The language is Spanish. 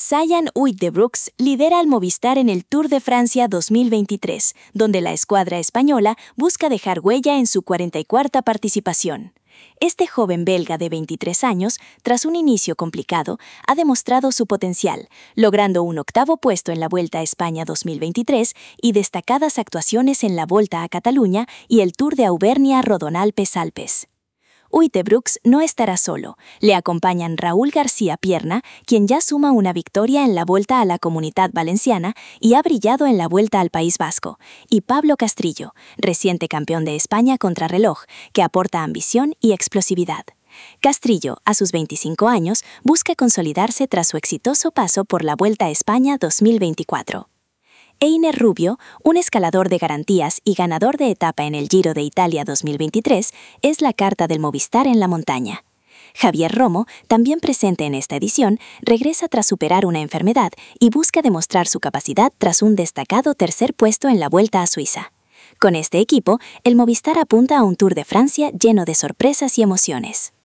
Sayan Uijtdebroeks lidera al Movistar en el Tour de Francia 2023, donde la escuadra española busca dejar huella en su 44ª participación. Este joven belga de 23 años, tras un inicio complicado, ha demostrado su potencial, logrando un 8º puesto en la Vuelta a España 2023 y destacadas actuaciones en la Volta a Cataluña y el Tour de Auvernia-Rodon-Alpes-Alpes. Uijtdebroeks no estará solo, le acompañan Raúl García Pierna, quien ya suma una victoria en la Volta a la Comunitat Valenciana y ha brillado en la Vuelta al País Vasco, y Pablo Castrillo, reciente campeón de España contrarreloj, que aporta ambición y explosividad. Castrillo, a sus 25 años, busca consolidarse tras su exitoso paso por la Vuelta a España 2024. Einer Rubio, un escalador de garantías y ganador de etapa en el Giro de Italia 2023, es la carta del Movistar en la montaña. Javier Romo, también presente en esta edición, regresa tras superar una enfermedad y busca demostrar su capacidad tras un destacado 3er puesto en la Vuelta a Suiza. Con este equipo, el Movistar apunta a un Tour de Francia lleno de sorpresas y emociones.